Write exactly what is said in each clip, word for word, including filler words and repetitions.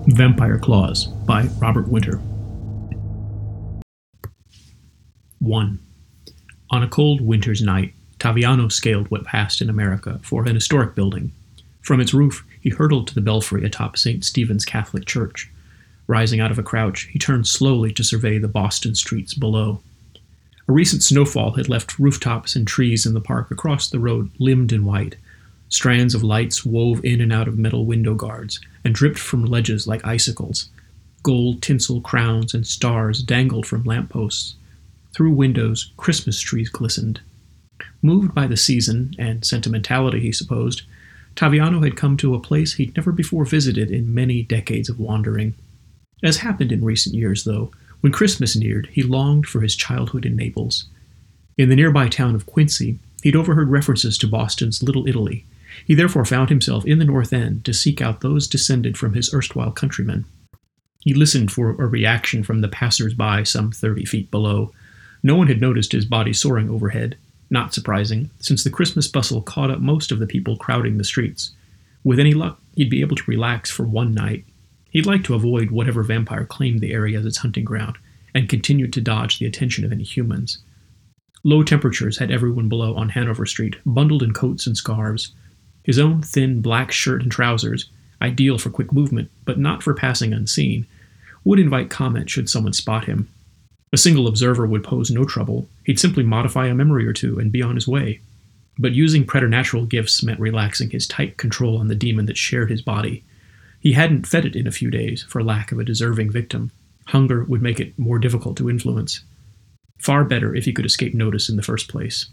Vampire Claws by Robert Winter. one. On a cold winter's night, Taviano scaled what passed in America for an historic building. From its roof, he hurtled to the belfry atop Saint Stephen's Catholic Church. Rising out of a crouch, he turned slowly to survey the Boston streets below. A recent snowfall had left rooftops and trees in the park across the road limned in white. Strands of lights wove in and out of metal window guards and dripped from ledges like icicles. Gold tinsel crowns and stars dangled from lampposts. Through windows, Christmas trees glistened. Moved by the season and sentimentality, he supposed, Taviano had come to a place he'd never before visited in many decades of wandering. As happened in recent years, though, when Christmas neared, he longed for his childhood in Naples. In the nearby town of Quincy, he'd overheard references to Boston's Little Italy. He therefore found himself in the North End to seek out those descended from his erstwhile countrymen. He listened for a reaction from the passers-by some thirty feet below. No one had noticed his body soaring overhead. Not surprising, since the Christmas bustle caught up most of the people crowding the streets. With any luck, he'd be able to relax for one night. He'd like to avoid whatever vampire claimed the area as its hunting ground, and continued to dodge the attention of any humans. Low temperatures had everyone below on Hanover Street, bundled in coats and scarves. His own thin black shirt and trousers, ideal for quick movement, but not for passing unseen, would invite comment should someone spot him. A single observer would pose no trouble. He'd simply modify a memory or two and be on his way. But using preternatural gifts meant relaxing his tight control on the demon that shared his body. He hadn't fed it in a few days for lack of a deserving victim. Hunger would make it more difficult to influence. Far better if he could escape notice in the first place.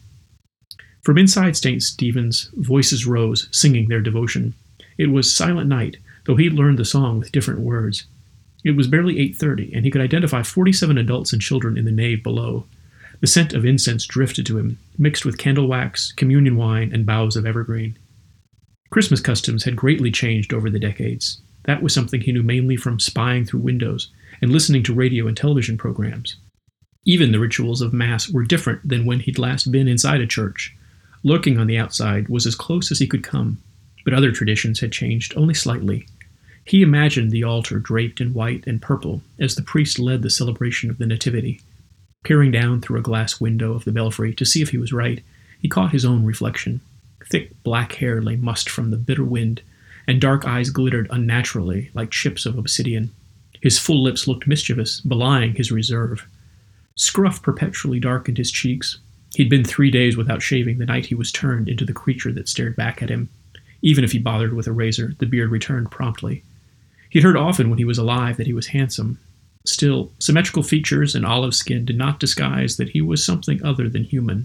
From inside Saint Stephen's, voices rose, singing their devotion. It was Silent Night, though he'd learned the song with different words. It was barely eight thirty, and he could identify forty-seven adults and children in the nave below. The scent of incense drifted to him, mixed with candle wax, communion wine, and boughs of evergreen. Christmas customs had greatly changed over the decades. That was something he knew mainly from spying through windows and listening to radio and television programs. Even the rituals of Mass were different than when he'd last been inside a church. Lurking on the outside was as close as he could come, but other traditions had changed only slightly. He imagined the altar draped in white and purple as the priest led the celebration of the Nativity. Peering down through a glass window of the belfry to see if he was right, he caught his own reflection. Thick black hair lay mussed from the bitter wind, and dark eyes glittered unnaturally like chips of obsidian. His full lips looked mischievous, belying his reserve. Scruff perpetually darkened his cheeks. He'd been three days without shaving the night he was turned into the creature that stared back at him. Even if he bothered with a razor, the beard returned promptly. He'd heard often when he was alive that he was handsome. Still, symmetrical features and olive skin did not disguise that he was something other than human.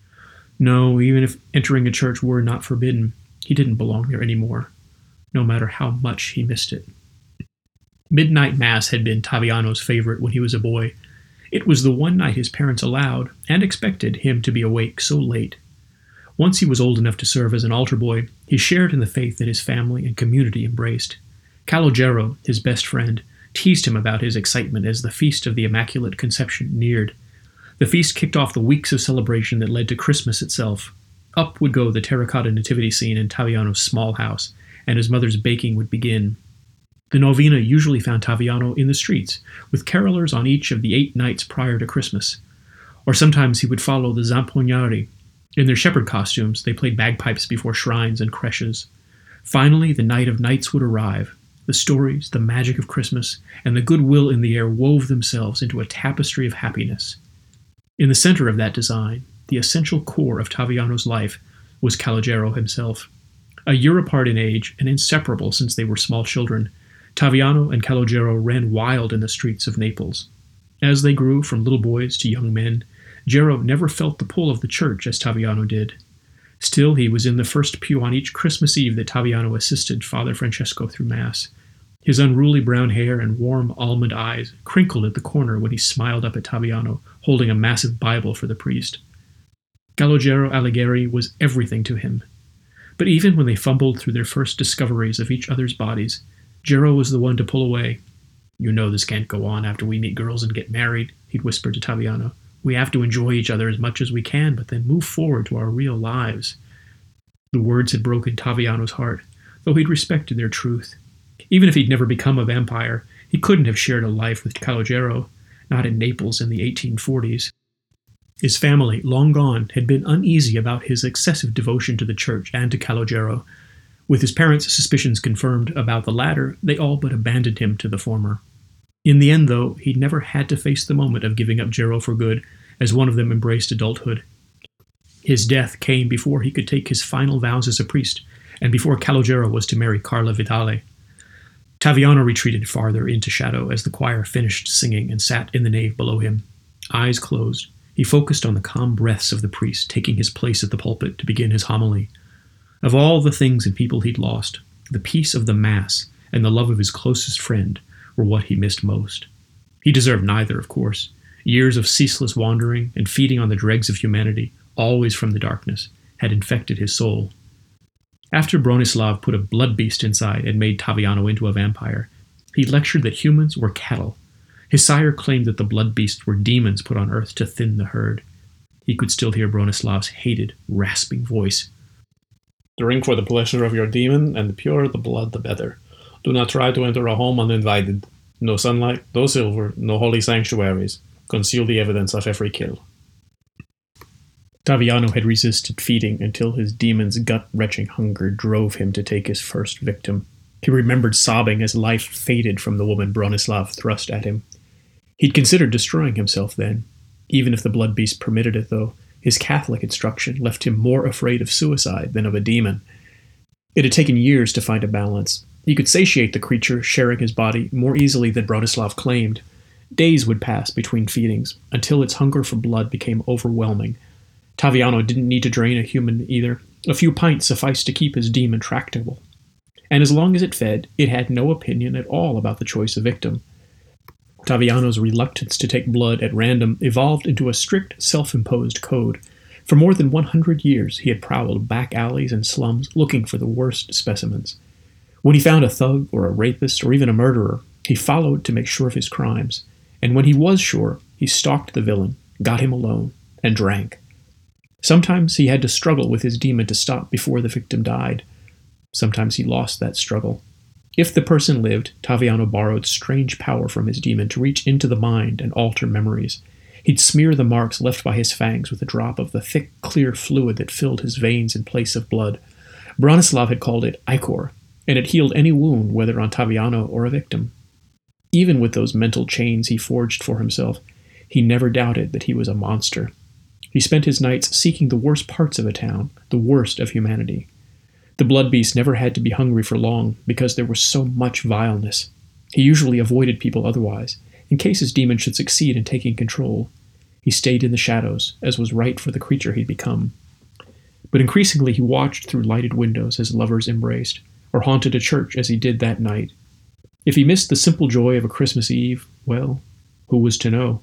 No, even if entering a church were not forbidden, he didn't belong there anymore, no matter how much he missed it. Midnight Mass had been Taviano's favorite when he was a boy. It was the one night his parents allowed, and expected, him to be awake so late. Once he was old enough to serve as an altar boy, he shared in the faith that his family and community embraced. Calogero, his best friend, teased him about his excitement as the Feast of the Immaculate Conception neared. The feast kicked off the weeks of celebration that led to Christmas itself. Up would go the terracotta nativity scene in Taviano's small house, and his mother's baking would begin. The novena usually found Taviano in the streets, with carolers on each of the eight nights prior to Christmas. Or sometimes he would follow the Zampognari. In their shepherd costumes, they played bagpipes before shrines and creches. Finally, the night of nights would arrive. The stories, the magic of Christmas, and the goodwill in the air wove themselves into a tapestry of happiness. In the center of that design, the essential core of Taviano's life, was Calogero himself. A year apart in age, and inseparable since they were small children, Taviano and Calogero ran wild in the streets of Naples. As they grew from little boys to young men, Gero never felt the pull of the church as Taviano did. Still, he was in the first pew on each Christmas Eve that Taviano assisted Father Francesco through Mass. His unruly brown hair and warm almond eyes crinkled at the corner when he smiled up at Taviano, holding a massive Bible for the priest. Calogero Alighieri was everything to him. But even when they fumbled through their first discoveries of each other's bodies, Gero was the one to pull away. "You know this can't go on after we meet girls and get married," he'd whispered to Taviano. "We have to enjoy each other as much as we can, but then move forward to our real lives." The words had broken Taviano's heart, though he'd respected their truth. Even if he'd never become a vampire, he couldn't have shared a life with Calogero, not in Naples in the eighteen forties. His family, long gone, had been uneasy about his excessive devotion to the church and to Calogero. With his parents' suspicions confirmed about the latter, they all but abandoned him to the former. In the end, though, he never had to face the moment of giving up Gero for good, as one of them embraced adulthood. His death came before he could take his final vows as a priest, and before Calogero was to marry Carla Vitale. Taviano retreated farther into shadow as the choir finished singing and sat in the nave below him. Eyes closed, he focused on the calm breaths of the priest taking his place at the pulpit to begin his homily. Of all the things and people he'd lost, the peace of the Mass and the love of his closest friend were what he missed most. He deserved neither, of course. Years of ceaseless wandering and feeding on the dregs of humanity, always from the darkness, had infected his soul. After Bronislav put a blood beast inside and made Taviano into a vampire, he lectured that humans were cattle. His sire claimed that the blood beasts were demons put on earth to thin the herd. He could still hear Bronislav's hated, rasping voice. Drink for the pleasure of your demon, and the purer the blood, the better. Do not try to enter a home uninvited. No sunlight, no silver, no holy sanctuaries. Conceal the evidence of every kill. Taviano had resisted feeding until his demon's gut-wrenching hunger drove him to take his first victim. He remembered sobbing as life faded from the woman Bronislav thrust at him. He'd considered destroying himself then. Even if the blood beast permitted it, though, his Catholic instruction left him more afraid of suicide than of a demon. It had taken years to find a balance. He could satiate the creature sharing his body more easily than Bronislav claimed. Days would pass between feedings, until its hunger for blood became overwhelming. Taviano didn't need to drain a human either. A few pints sufficed to keep his demon tractable. And as long as it fed, it had no opinion at all about the choice of victim. Taviano's reluctance to take blood at random evolved into a strict, self-imposed code. For more than one hundred years, he had prowled back alleys and slums looking for the worst specimens. When he found a thug or a rapist or even a murderer, he followed to make sure of his crimes. And when he was sure, he stalked the villain, got him alone, and drank. Sometimes he had to struggle with his demon to stop before the victim died. Sometimes he lost that struggle. If the person lived, Taviano borrowed strange power from his demon to reach into the mind and alter memories. He'd smear the marks left by his fangs with a drop of the thick, clear fluid that filled his veins in place of blood. Bronislav had called it ichor, and it healed any wound, whether on Taviano or a victim. Even with those mental chains he forged for himself, he never doubted that he was a monster. He spent his nights seeking the worst parts of a town, the worst of humanity. The blood beast never had to be hungry for long, because there was so much vileness. He usually avoided people otherwise, in case his demon should succeed in taking control. He stayed in the shadows, as was right for the creature he'd become. But increasingly he watched through lighted windows as lovers embraced, or haunted a church as he did that night. If he missed the simple joy of a Christmas Eve, well, who was to know?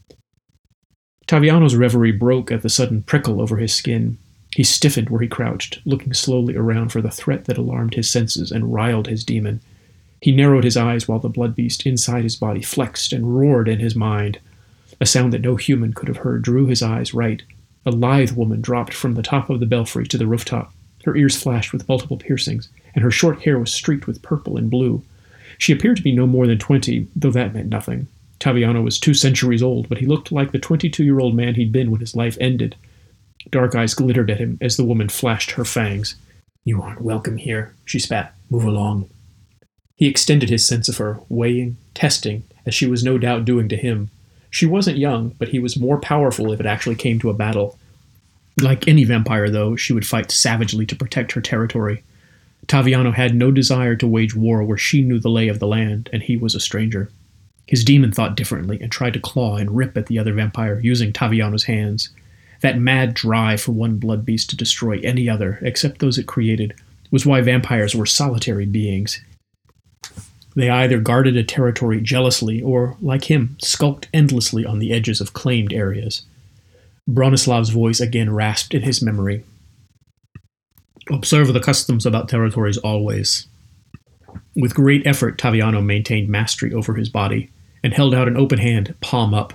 Taviano's reverie broke at the sudden prickle over his skin. He stiffened where he crouched, looking slowly around for the threat that alarmed his senses and riled his demon. He narrowed his eyes while the blood beast inside his body flexed and roared in his mind. A sound that no human could have heard drew his eyes right. A lithe woman dropped from the top of the belfry to the rooftop. Her ears flashed with multiple piercings, and her short hair was streaked with purple and blue. She appeared to be no more than twenty, though that meant nothing. Taviano was two centuries old, but he looked like the twenty-two-year-old man he'd been when his life ended. Dark eyes glittered at him as the woman flashed her fangs. "You aren't welcome here," she spat. "Move along." He extended his sense of her, weighing, testing, as she was no doubt doing to him. She wasn't young, but he was more powerful if it actually came to a battle. Like any vampire, though, she would fight savagely to protect her territory. Taviano had no desire to wage war where she knew the lay of the land, and he was a stranger. His demon thought differently and tried to claw and rip at the other vampire, using Taviano's hands. That mad drive for one blood beast to destroy any other, except those it created, was why vampires were solitary beings. They either guarded a territory jealously or, like him, skulked endlessly on the edges of claimed areas. Bronislav's voice again rasped in his memory. "Observe the customs about territories always." With great effort, Taviano maintained mastery over his body, and held out an open hand, palm up.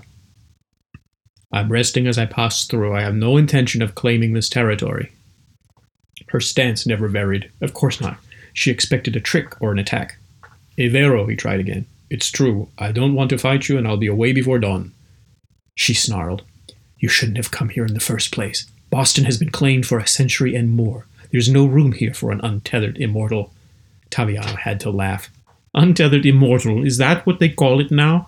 "I'm resting as I pass through. I have no intention of claiming this territory." Her stance never varied. Of course not. She expected a trick or an attack. "E vero," he tried again. "It's true. I don't want to fight you, and I'll be away before dawn." She snarled. "You shouldn't have come here in the first place. Boston has been claimed for a century and more. There's no room here for an untethered immortal." Taviano had to laugh. "Untethered immortal, is that what they call it now?"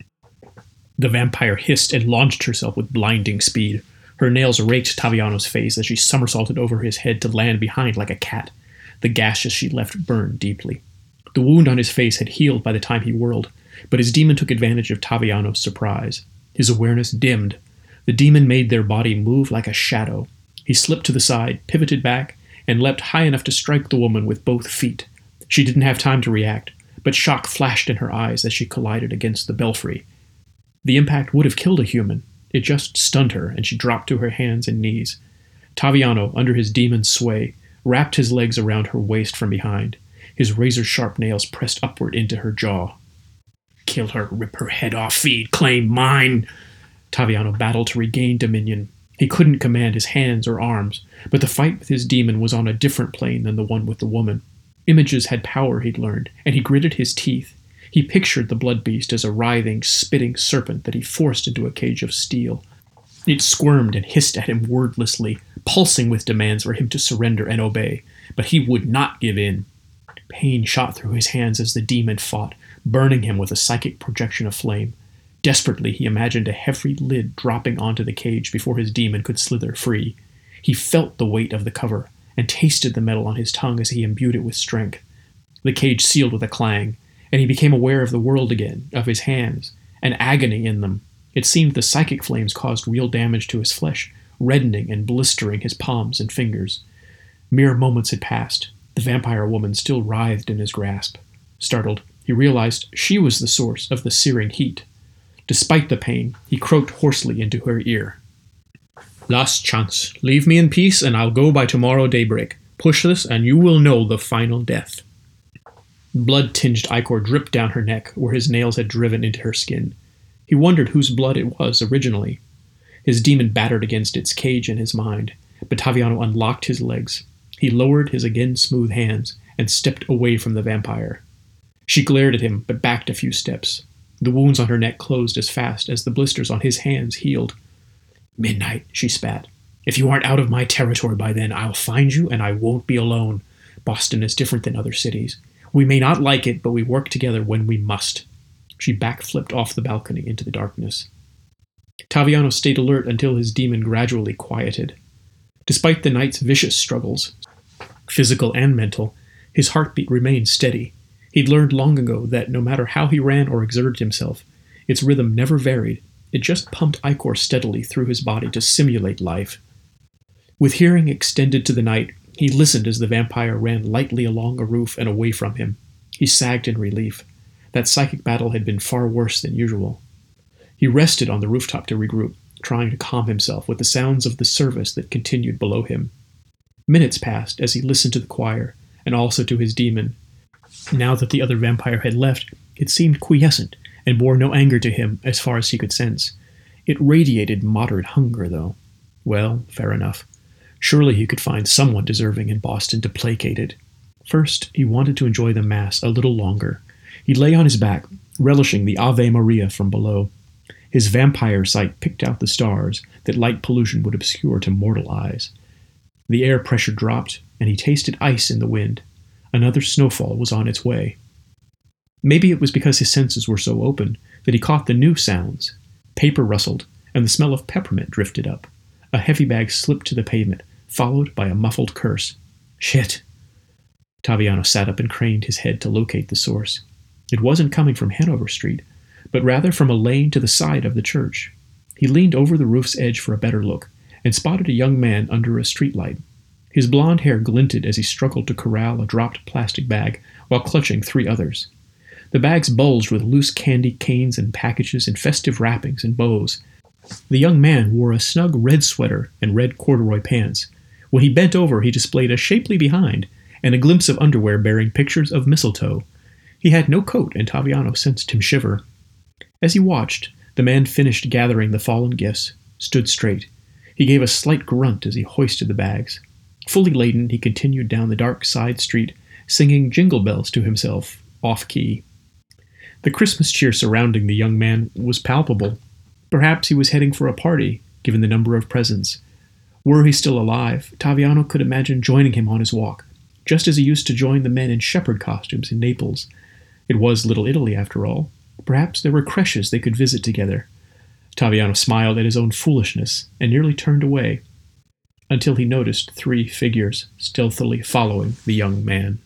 The vampire hissed and launched herself with blinding speed. Her nails raked Taviano's face as she somersaulted over his head to land behind like a cat. The gashes she left burned deeply. The wound on his face had healed by the time he whirled, but his demon took advantage of Taviano's surprise. His awareness dimmed. The demon made their body move like a shadow. He slipped to the side, pivoted back, and leapt high enough to strike the woman with both feet. She didn't have time to react, but shock flashed in her eyes as she collided against the belfry. The impact would have killed a human. It just stunned her, and she dropped to her hands and knees. Taviano, under his demon's sway, wrapped his legs around her waist from behind. His razor-sharp nails pressed upward into her jaw. "Kill her, rip her head off, feed, claim mine!" Taviano battled to regain dominion. He couldn't command his hands or arms, but the fight with his demon was on a different plane than the one with the woman. Images had power, he'd learned, and he gritted his teeth. He pictured the blood beast as a writhing, spitting serpent that he forced into a cage of steel. It squirmed and hissed at him wordlessly, pulsing with demands for him to surrender and obey, but he would not give in. Pain shot through his hands as the demon fought, burning him with a psychic projection of flame. Desperately, he imagined a heavy lid dropping onto the cage before his demon could slither free. He felt the weight of the cover, and tasted the metal on his tongue as he imbued it with strength. The cage sealed with a clang, and he became aware of the world again, of his hands, and agony in them. It seemed the psychic flames caused real damage to his flesh, reddening and blistering his palms and fingers. Mere moments had passed. The vampire woman still writhed in his grasp. Startled, he realized she was the source of the searing heat. Despite the pain, he croaked hoarsely into her ear. "Last chance. Leave me in peace, and I'll go by tomorrow daybreak. Push this, and you will know the final death." Blood-tinged ichor dripped down her neck, where his nails had driven into her skin. He wondered whose blood it was originally. His demon battered against its cage in his mind, but Taviano unlocked his legs. He lowered his again smooth hands and stepped away from the vampire. She glared at him, but backed a few steps. The wounds on her neck closed as fast as the blisters on his hands healed. "Midnight," she spat. "If you aren't out of my territory by then, I'll find you, and I won't be alone. Boston is different than other cities. We may not like it, but we work together when we must." She backflipped off the balcony into the darkness. Taviano stayed alert until his demon gradually quieted. Despite the night's vicious struggles, physical and mental, his heartbeat remained steady. He'd learned long ago that no matter how he ran or exerted himself, its rhythm never varied. It just pumped ichor steadily through his body to simulate life. With hearing extended to the night, he listened as the vampire ran lightly along a roof and away from him. He sagged in relief. That psychic battle had been far worse than usual. He rested on the rooftop to regroup, trying to calm himself with the sounds of the service that continued below him. Minutes passed as he listened to the choir, and also to his demon. Now that the other vampire had left, it seemed quiescent, and bore no anger to him as far as he could sense. It radiated moderate hunger, though. Well, fair enough. Surely he could find someone deserving in Boston to placate it. First, he wanted to enjoy the Mass a little longer. He lay on his back, relishing the Ave Maria from below. His vampire sight picked out the stars that light pollution would obscure to mortal eyes. The air pressure dropped, and he tasted ice in the wind. Another snowfall was on its way. Maybe it was because his senses were so open that he caught the new sounds. Paper rustled, and the smell of peppermint drifted up. A heavy bag slipped to the pavement, followed by a muffled curse. "Shit!" Taviano sat up and craned his head to locate the source. It wasn't coming from Hanover Street, but rather from a lane to the side of the church. He leaned over the roof's edge for a better look, and spotted a young man under a streetlight. His blond hair glinted as he struggled to corral a dropped plastic bag while clutching three others. The bags bulged with loose candy canes and packages and festive wrappings and bows. The young man wore a snug red sweater and red corduroy pants. When he bent over, he displayed a shapely behind and a glimpse of underwear bearing pictures of mistletoe. He had no coat, and Taviano sensed him shiver. As he watched, the man finished gathering the fallen gifts, stood straight. He gave a slight grunt as he hoisted the bags. Fully laden, he continued down the dark side street, singing jingle bells to himself, off-key. The Christmas cheer surrounding the young man was palpable. Perhaps he was heading for a party, given the number of presents. Were he still alive, Taviano could imagine joining him on his walk, just as he used to join the men in shepherd costumes in Naples. It was Little Italy, after all. Perhaps there were creches they could visit together. Taviano smiled at his own foolishness and nearly turned away, until he noticed three figures stealthily following the young man.